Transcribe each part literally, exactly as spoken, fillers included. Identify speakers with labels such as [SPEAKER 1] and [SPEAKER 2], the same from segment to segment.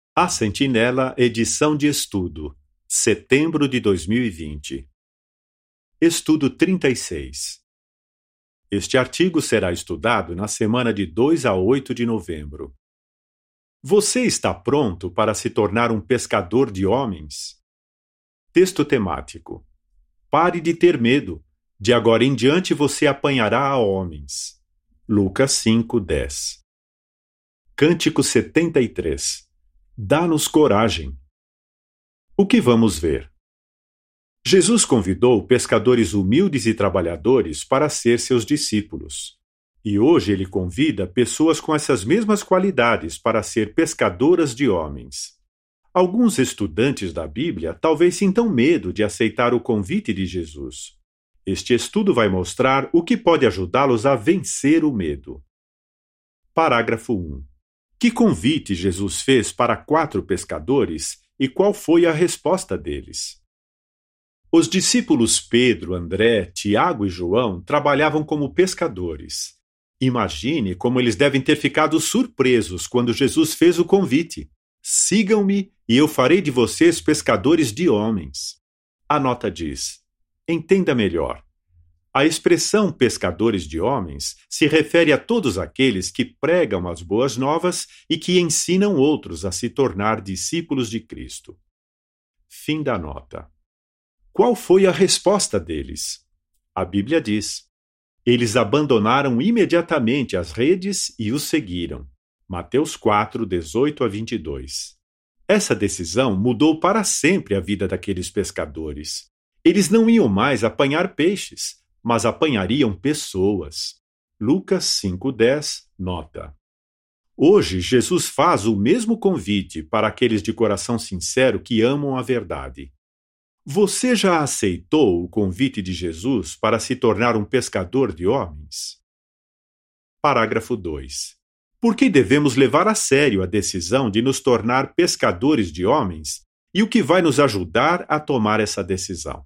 [SPEAKER 1] A Sentinela, edição de estudo, setembro de dois mil e vinte. Estudo trinta e seis. Este artigo será estudado na semana de dois a oito de novembro. Você está pronto para se tornar um pescador de homens? Texto temático. Pare de ter medo. De agora em diante você apanhará homens. Lucas cinco, dez. Cântico setenta e três. Dá-nos coragem. O que vamos ver? Jesus convidou pescadores humildes e trabalhadores para ser seus discípulos. E hoje ele convida pessoas com essas mesmas qualidades para ser pescadoras de homens. Alguns estudantes da Bíblia talvez sintam medo de aceitar o convite de Jesus. Este estudo vai mostrar o que pode ajudá-los a vencer o medo. Parágrafo um. Que convite Jesus fez para quatro pescadores e qual foi a resposta deles? Os discípulos Pedro, André, Tiago e João trabalhavam como pescadores. Imagine como eles devem ter ficado surpresos quando Jesus fez o convite. Sigam-me e eu farei de vocês pescadores de homens. A nota diz: entenda melhor. A expressão pescadores de homens se refere a todos aqueles que pregam as boas novas e que ensinam outros a se tornar discípulos de Cristo. Fim da nota. Qual foi a resposta deles? A Bíblia diz: eles abandonaram imediatamente as redes e os seguiram. Mateus quatro, dezoito a vinte e dois. Essa decisão mudou para sempre a vida daqueles pescadores. Eles não iam mais apanhar peixes, mas apanhariam pessoas. Lucas cinco, dez, nota. Hoje, Jesus faz o mesmo convite para aqueles de coração sincero que amam a verdade. Você já aceitou o convite de Jesus para se tornar um pescador de homens? Parágrafo dois. Por que devemos levar a sério a decisão de nos tornar pescadores de homens e o que vai nos ajudar a tomar essa decisão?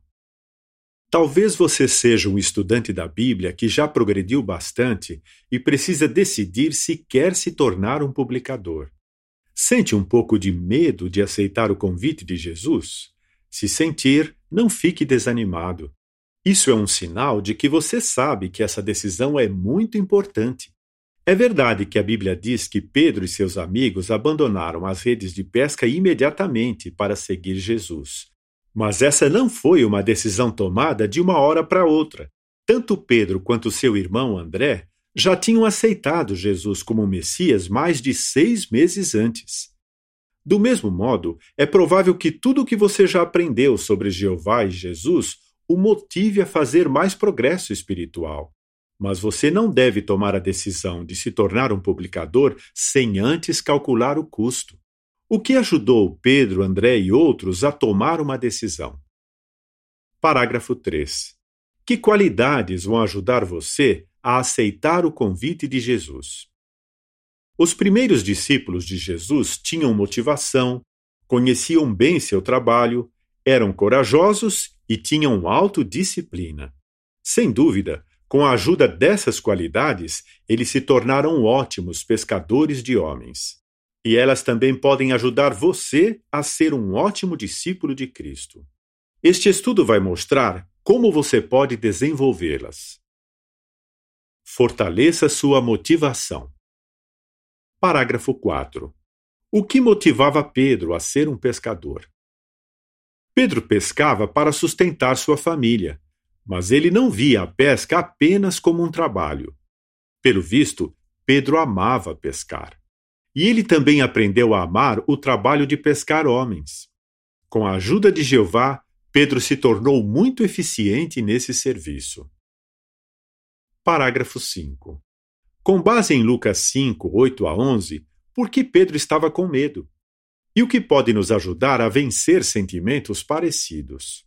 [SPEAKER 1] Talvez você seja um estudante da Bíblia que já progrediu bastante e precisa decidir se quer se tornar um publicador. Sente um pouco de medo de aceitar o convite de Jesus? Se sentir, não fique desanimado. Isso é um sinal de que você sabe que essa decisão é muito importante. É verdade que a Bíblia diz que Pedro e seus amigos abandonaram as redes de pesca imediatamente para seguir Jesus. Mas essa não foi uma decisão tomada de uma hora para outra. Tanto Pedro quanto seu irmão André já tinham aceitado Jesus como Messias mais de seis meses antes. Do mesmo modo, é provável que tudo o que você já aprendeu sobre Jeová e Jesus o motive a fazer mais progresso espiritual. Mas você não deve tomar a decisão de se tornar um publicador sem antes calcular o custo. O que ajudou Pedro, André e outros a tomar uma decisão? Parágrafo três. Que qualidades vão ajudar você a aceitar o convite de Jesus? Os primeiros discípulos de Jesus tinham motivação, conheciam bem seu trabalho, eram corajosos e tinham autodisciplina. Sem dúvida, com a ajuda dessas qualidades, eles se tornaram ótimos pescadores de homens. E elas também podem ajudar você a ser um ótimo discípulo de Cristo. Este estudo vai mostrar como você pode desenvolvê-las. Fortaleça sua motivação. Parágrafo quatro. O que motivava Pedro a ser um pescador? Pedro pescava para sustentar sua família, mas ele não via a pesca apenas como um trabalho. Pelo visto, Pedro amava pescar. E ele também aprendeu a amar o trabalho de pescar homens. Com a ajuda de Jeová, Pedro se tornou muito eficiente nesse serviço. Parágrafo cinco. Com base em Lucas cinco, oito a onze, por que Pedro estava com medo? E o que pode nos ajudar a vencer sentimentos parecidos?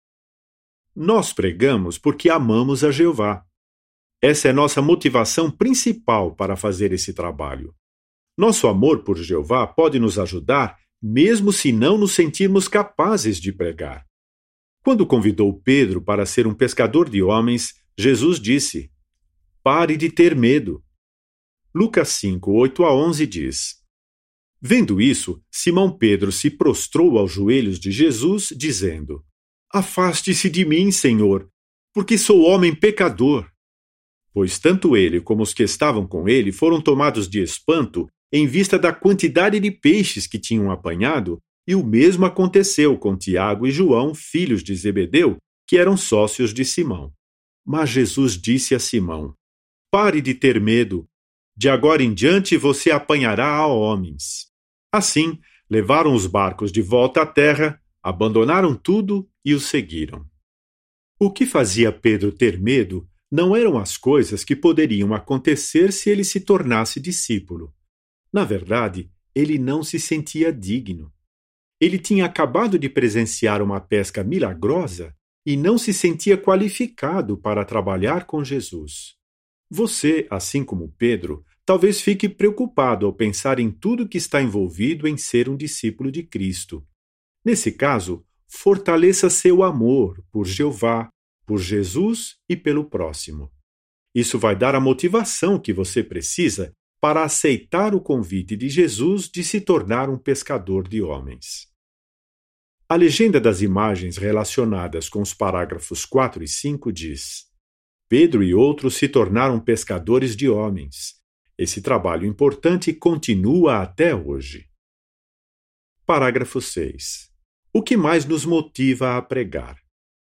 [SPEAKER 1] Nós pregamos porque amamos a Jeová. Essa é nossa motivação principal para fazer esse trabalho. Nosso amor por Jeová pode nos ajudar, mesmo se não nos sentirmos capazes de pregar. Quando convidou Pedro para ser um pescador de homens, Jesus disse: pare de ter medo. Lucas cinco, oito a onze diz: Vendo isso, Simão Pedro se prostrou aos joelhos de Jesus, dizendo: Afaste-se de mim, Senhor, porque sou homem pecador. Pois tanto ele como os que estavam com ele foram tomados de espanto em vista da quantidade de peixes que tinham apanhado, e o mesmo aconteceu com Tiago e João, filhos de Zebedeu, que eram sócios de Simão. Mas Jesus disse a Simão: Pare de ter medo. De agora em diante você apanhará a homens. Assim, levaram os barcos de volta à terra, abandonaram tudo e o seguiram. O que fazia Pedro ter medo não eram as coisas que poderiam acontecer se ele se tornasse discípulo. Na verdade, ele não se sentia digno. Ele tinha acabado de presenciar uma pesca milagrosa e não se sentia qualificado para trabalhar com Jesus. Você, assim como Pedro, talvez fique preocupado ao pensar em tudo que está envolvido em ser um discípulo de Cristo. Nesse caso, fortaleça seu amor por Jeová, por Jesus e pelo próximo. Isso vai dar a motivação que você precisa para aceitar o convite de Jesus de se tornar um pescador de homens. A legenda das imagens relacionadas com os parágrafos quatro e cinco diz: Pedro e outros se tornaram pescadores de homens. Esse trabalho importante continua até hoje. Parágrafo seis. O que mais nos motiva a pregar?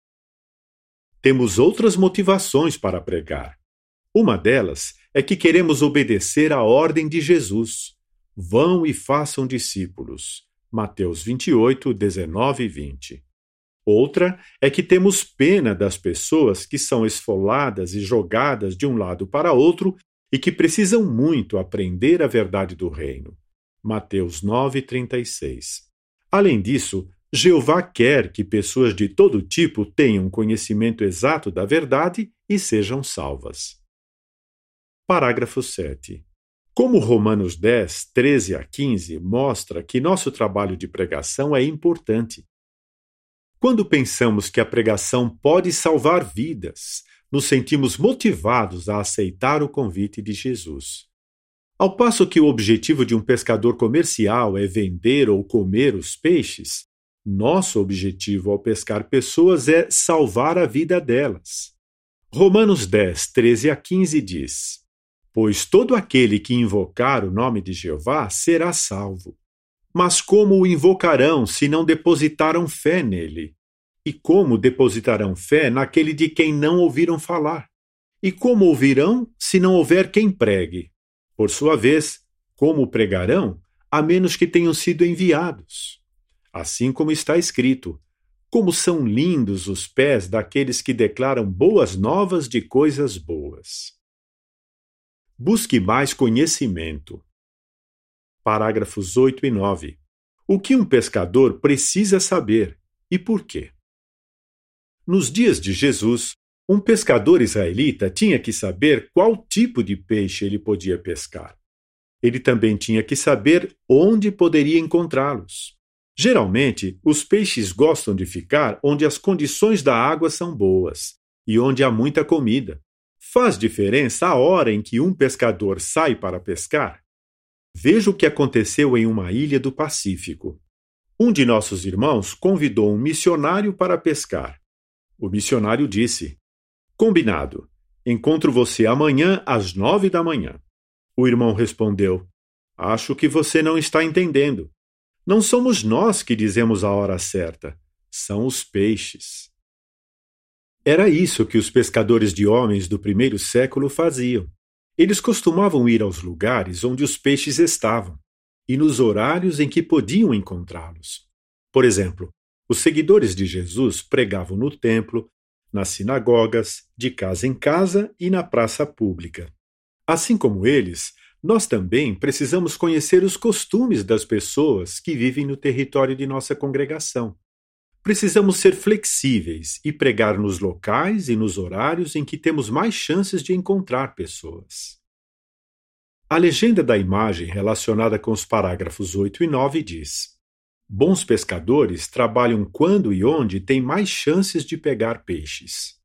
[SPEAKER 1] Temos outras motivações para pregar. Uma delas é que queremos obedecer à ordem de Jesus. Vão e façam discípulos. Mateus vinte e oito, dezenove e vinte. Outra é que temos pena das pessoas que são esfoladas e jogadas de um lado para outro e que precisam muito aprender a verdade do reino. Mateus nove, trinta e seis. Além disso, Jeová quer que pessoas de todo tipo tenham conhecimento exato da verdade e sejam salvas. Parágrafo sete. Como Romanos dez, treze a quinze mostra que nosso trabalho de pregação é importante. Quando pensamos que a pregação pode salvar vidas, nos sentimos motivados a aceitar o convite de Jesus. Ao passo que o objetivo de um pescador comercial é vender ou comer os peixes, nosso objetivo ao pescar pessoas é salvar a vida delas. Romanos dez, treze a quinze diz: Pois todo aquele que invocar o nome de Jeová será salvo. Mas como o invocarão se não depositaram fé nele? E como depositarão fé naquele de quem não ouviram falar? E como ouvirão se não houver quem pregue? Por sua vez, como pregarão, a menos que tenham sido enviados? Assim como está escrito: Como são lindos os pés daqueles que declaram boas novas de coisas boas. Busque mais conhecimento. Parágrafos oito e nove. O que um pescador precisa saber e por quê? Nos dias de Jesus, um pescador israelita tinha que saber qual tipo de peixe ele podia pescar. Ele também tinha que saber onde poderia encontrá-los. Geralmente, os peixes gostam de ficar onde as condições da água são boas e onde há muita comida. Faz diferença a hora em que um pescador sai para pescar? Veja o que aconteceu em uma ilha do Pacífico. Um de nossos irmãos convidou um missionário para pescar. O missionário disse: Combinado, encontro você amanhã às nove da manhã. O irmão respondeu: Acho que você não está entendendo. Não somos nós que dizemos a hora certa, são os peixes. Era isso que os pescadores de homens do primeiro século faziam. Eles costumavam ir aos lugares onde os peixes estavam e nos horários em que podiam encontrá-los. Por exemplo, os seguidores de Jesus pregavam no templo, nas sinagogas, de casa em casa e na praça pública. Assim como eles, nós também precisamos conhecer os costumes das pessoas que vivem no território de nossa congregação. Precisamos ser flexíveis e pregar nos locais e nos horários em que temos mais chances de encontrar pessoas. A legenda da imagem relacionada com os parágrafos oito e nove diz: Bons pescadores trabalham quando e onde têm mais chances de pegar peixes.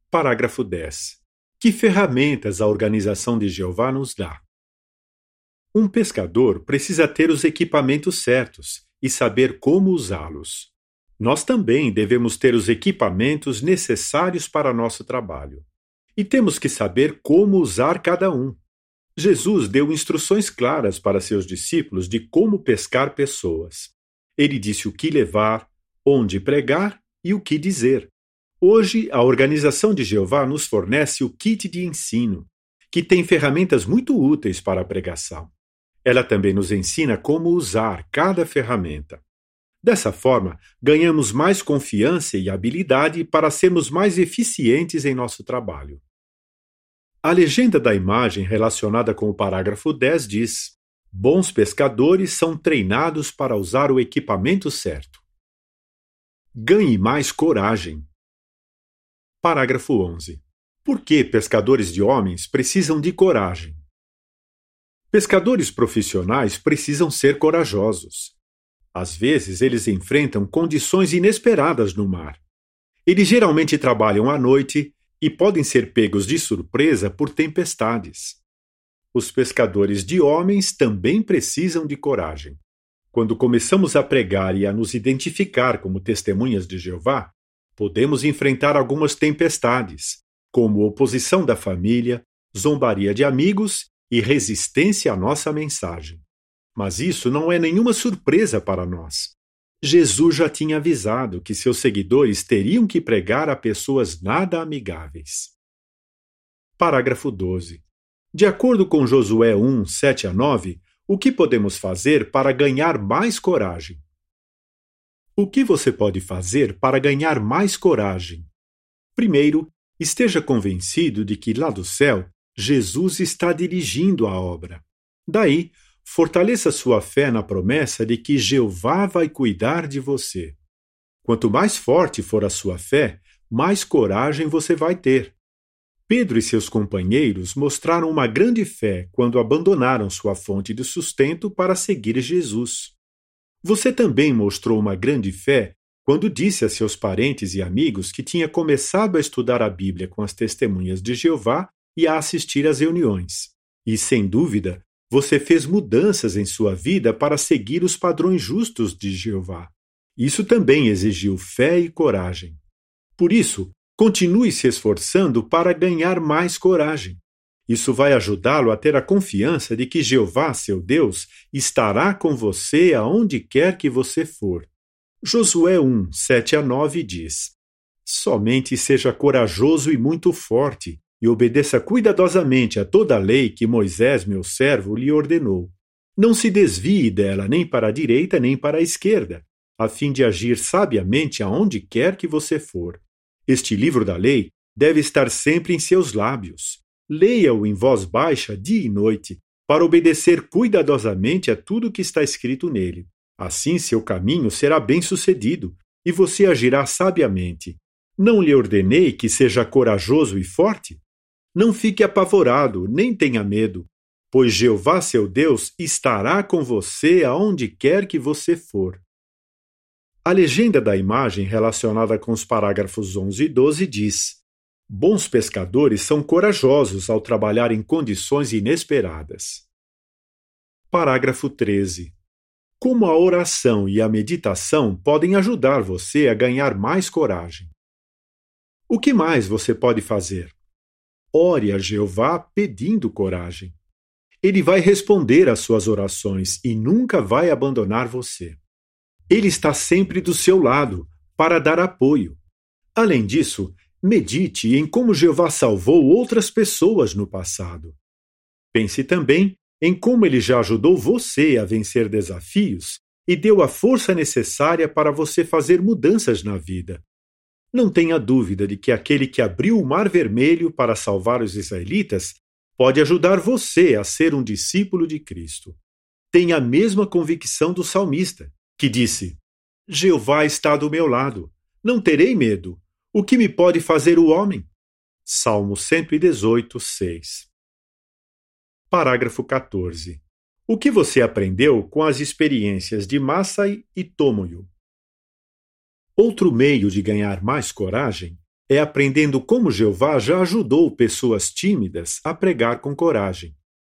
[SPEAKER 1] Parágrafo dez. Que ferramentas a organização de Jeová nos dá? Um pescador precisa ter os equipamentos certos e saber como usá-los. Nós também devemos ter os equipamentos necessários para nosso trabalho. E temos que saber como usar cada um. Jesus deu instruções claras para seus discípulos de como pescar pessoas. Ele disse o que levar, onde pregar e o que dizer. Hoje, a Organização de Jeová nos fornece o kit de ensino, que tem ferramentas muito úteis para a pregação. Ela também nos ensina como usar cada ferramenta. Dessa forma, ganhamos mais confiança e habilidade para sermos mais eficientes em nosso trabalho. A legenda da imagem relacionada com o parágrafo dez diz: bons pescadores são treinados para usar o equipamento certo. Ganhe mais coragem. Parágrafo onze. Por que pescadores de homens precisam de coragem? Pescadores profissionais precisam ser corajosos. Às vezes, eles enfrentam condições inesperadas no mar. Eles geralmente trabalham à noite e podem ser pegos de surpresa por tempestades. Os pescadores de homens também precisam de coragem. Quando começamos a pregar e a nos identificar como testemunhas de Jeová, podemos enfrentar algumas tempestades, como oposição da família, zombaria de amigos e resistência à nossa mensagem. Mas isso não é nenhuma surpresa para nós. Jesus já tinha avisado que seus seguidores teriam que pregar a pessoas nada amigáveis. Parágrafo doze. De acordo com Josué um, sete a nove, o que podemos fazer para ganhar mais coragem? O que você pode fazer para ganhar mais coragem? Primeiro, esteja convencido de que lá do céu, Jesus está dirigindo a obra. Daí, fortaleça sua fé na promessa de que Jeová vai cuidar de você. Quanto mais forte for a sua fé, mais coragem você vai ter. Pedro e seus companheiros mostraram uma grande fé quando abandonaram sua fonte de sustento para seguir Jesus. Você também mostrou uma grande fé quando disse a seus parentes e amigos que tinha começado a estudar a Bíblia com as testemunhas de Jeová e a assistir às reuniões. E, sem dúvida, você fez mudanças em sua vida para seguir os padrões justos de Jeová. Isso também exigiu fé e coragem. Por isso, continue se esforçando para ganhar mais coragem. Isso vai ajudá-lo a ter a confiança de que Jeová, seu Deus, estará com você aonde quer que você for. Josué um, sete a nove diz: somente seja corajoso e muito forte, e obedeça cuidadosamente a toda a lei que Moisés, meu servo, lhe ordenou. Não se desvie dela nem para a direita nem para a esquerda, a fim de agir sabiamente aonde quer que você for. Este livro da lei deve estar sempre em seus lábios. Leia-o em voz baixa dia e noite, para obedecer cuidadosamente a tudo que está escrito nele. Assim seu caminho será bem-sucedido, e você agirá sabiamente. Não lhe ordenei que seja corajoso e forte? Não fique apavorado, nem tenha medo, pois Jeová, seu Deus, estará com você aonde quer que você for. A legenda da imagem relacionada com os parágrafos onze e doze diz: bons pescadores são corajosos ao trabalhar em condições inesperadas. Parágrafo treze. Como a oração e a meditação podem ajudar você a ganhar mais coragem? O que mais você pode fazer? Ore a Jeová pedindo coragem. Ele vai responder às suas orações e nunca vai abandonar você. Ele está sempre do seu lado, para dar apoio. Além disso, medite em como Jeová salvou outras pessoas no passado. Pense também em como ele já ajudou você a vencer desafios e deu a força necessária para você fazer mudanças na vida. Não tenha dúvida de que aquele que abriu o Mar Vermelho para salvar os israelitas pode ajudar você a ser um discípulo de Cristo. Tenha a mesma convicção do salmista, que disse: Jeová está do meu lado, não terei medo. O que me pode fazer o homem? Salmo cento e dezoito, seis. Parágrafo quatorze. O que você aprendeu com as experiências de Massai e Tomoyo? Outro meio de ganhar mais coragem é aprendendo como Jeová já ajudou pessoas tímidas a pregar com coragem.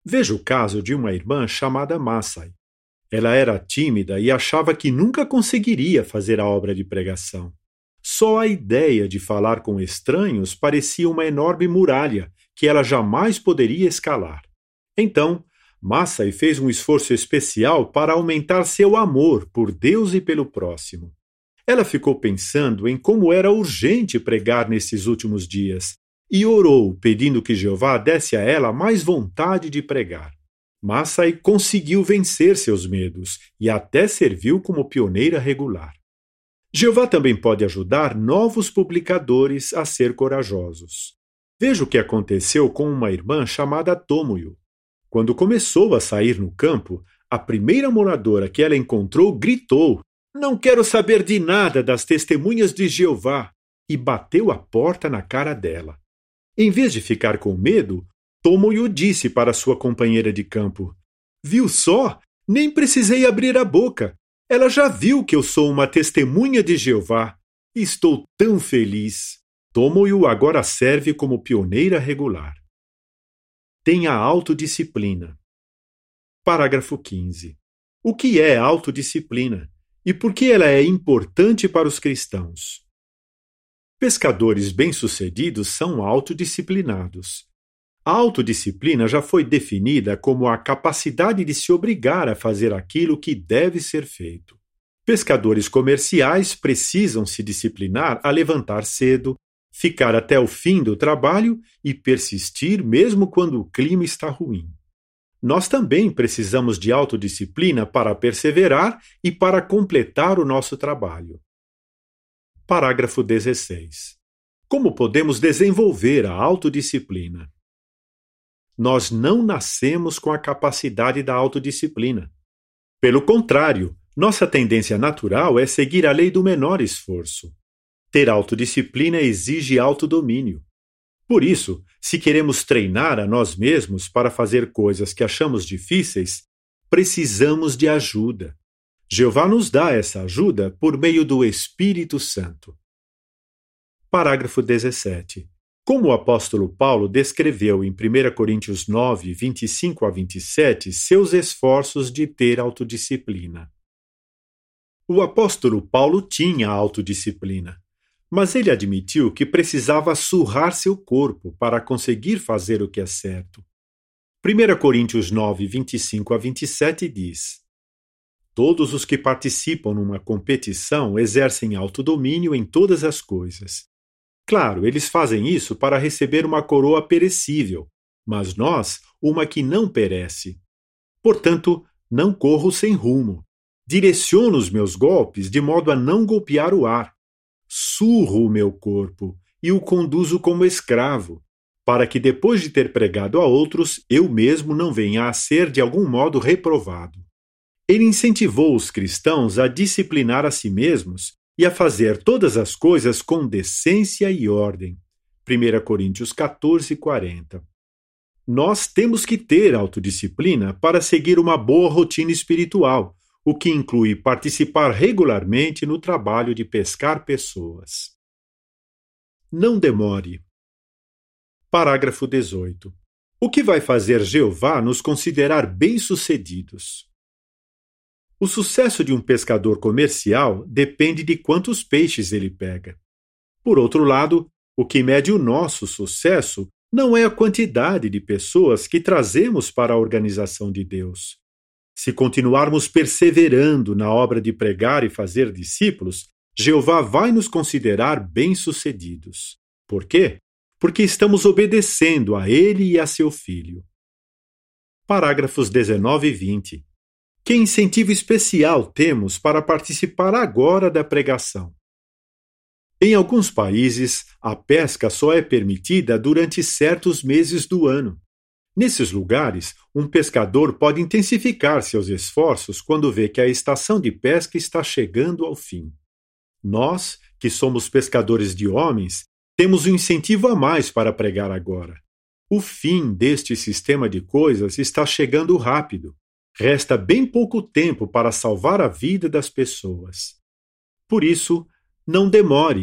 [SPEAKER 1] Veja o caso de uma irmã chamada Massai. Ela era tímida e achava que nunca conseguiria fazer a obra de pregação. Só a ideia de falar com estranhos parecia uma enorme muralha que ela jamais poderia escalar. Então, Massai fez um esforço especial para aumentar seu amor por Deus e pelo próximo. Ela ficou pensando em como era urgente pregar nesses últimos dias e orou pedindo que Jeová desse a ela mais vontade de pregar. Massai conseguiu vencer seus medos e até serviu como pioneira regular. Jeová também pode ajudar novos publicadores a ser corajosos. Veja o que aconteceu com uma irmã chamada Tomoyo. Quando começou a sair no campo, a primeira moradora que ela encontrou gritou: "Não quero saber de nada das testemunhas de Jeová!" e bateu a porta na cara dela. Em vez de ficar com medo, Tomoyo disse para sua companheira de campo: "Viu só? Nem precisei abrir a boca. Ela já viu que eu sou uma testemunha de Jeová. Estou tão feliz." Tomoyo agora serve como pioneira regular. Tenha autodisciplina. Parágrafo quinze. O que é autodisciplina? E por que ela é importante para os cristãos? Pescadores bem-sucedidos são autodisciplinados. A autodisciplina já foi definida como a capacidade de se obrigar a fazer aquilo que deve ser feito. Pescadores comerciais precisam se disciplinar a levantar cedo, ficar até o fim do trabalho e persistir mesmo quando o clima está ruim. Nós também precisamos de autodisciplina para perseverar e para completar o nosso trabalho. Parágrafo dezesseis. Como podemos desenvolver a autodisciplina? Nós não nascemos com a capacidade da autodisciplina. Pelo contrário, nossa tendência natural é seguir a lei do menor esforço. Ter autodisciplina exige autodomínio. Por isso, se queremos treinar a nós mesmos para fazer coisas que achamos difíceis, precisamos de ajuda. Jeová nos dá essa ajuda por meio do Espírito Santo. Parágrafo dezessete. Como o apóstolo Paulo descreveu em primeira Coríntios nove, vinte e cinco a vinte e sete, seus esforços de ter autodisciplina. O apóstolo Paulo tinha autodisciplina, mas ele admitiu que precisava surrar seu corpo para conseguir fazer o que é certo. primeira Coríntios nove, vinte e cinco a vinte e sete diz: Todos os que participam numa competição exercem autodomínio em todas as coisas. Claro, eles fazem isso para receber uma coroa perecível, mas nós, uma que não perece. Portanto, não corro sem rumo. Direciono os meus golpes de modo a não golpear o ar. Surro o meu corpo e o conduzo como escravo, para que depois de ter pregado a outros, eu mesmo não venha a ser de algum modo reprovado. Ele incentivou os cristãos a disciplinar a si mesmos e a fazer todas as coisas com decência e ordem. primeira Coríntios quatorze, quarenta. Nós temos que ter autodisciplina para seguir uma boa rotina espiritual, o que inclui participar regularmente no trabalho de pescar pessoas. Não demore. Parágrafo dezoito. O que vai fazer Jeová nos considerar bem-sucedidos? O sucesso de um pescador comercial depende de quantos peixes ele pega. Por outro lado, o que mede o nosso sucesso não é a quantidade de pessoas que trazemos para a organização de Deus. Se continuarmos perseverando na obra de pregar e fazer discípulos, Jeová vai nos considerar bem-sucedidos. Por quê? Porque estamos obedecendo a Ele e a seu Filho. Parágrafos dezenove e vinte. Que incentivo especial temos para participar agora da pregação? Em alguns países, a pesca só é permitida durante certos meses do ano. Nesses lugares, um pescador pode intensificar seus esforços quando vê que a estação de pesca está chegando ao fim. Nós, que somos pescadores de homens, temos um incentivo a mais para pregar agora. O fim deste sistema de coisas está chegando rápido. Resta bem pouco tempo para salvar a vida das pessoas. Por isso, não demore.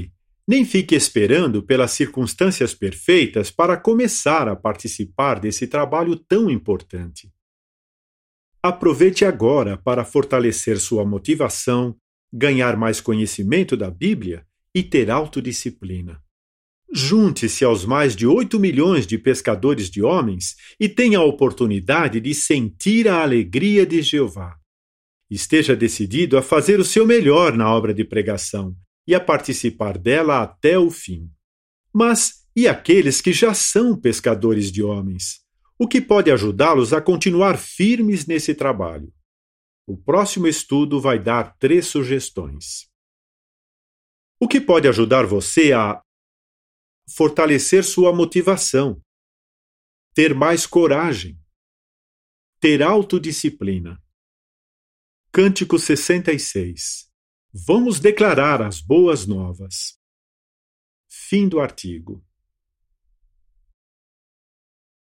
[SPEAKER 1] Nem fique esperando pelas circunstâncias perfeitas para começar a participar desse trabalho tão importante. Aproveite agora para fortalecer sua motivação, ganhar mais conhecimento da Bíblia e ter autodisciplina. Junte-se aos mais de oito milhões de pescadores de homens e tenha a oportunidade de sentir a alegria de Jeová. Esteja decidido a fazer o seu melhor na obra de pregação e a participar dela até o fim. Mas e aqueles que já são pescadores de homens? O que pode ajudá-los a continuar firmes nesse trabalho? O próximo estudo vai dar três sugestões. O que pode ajudar você a fortalecer sua motivação, ter mais coragem, ter autodisciplina? Cântico sessenta e seis. Vamos declarar as boas novas. Fim do artigo.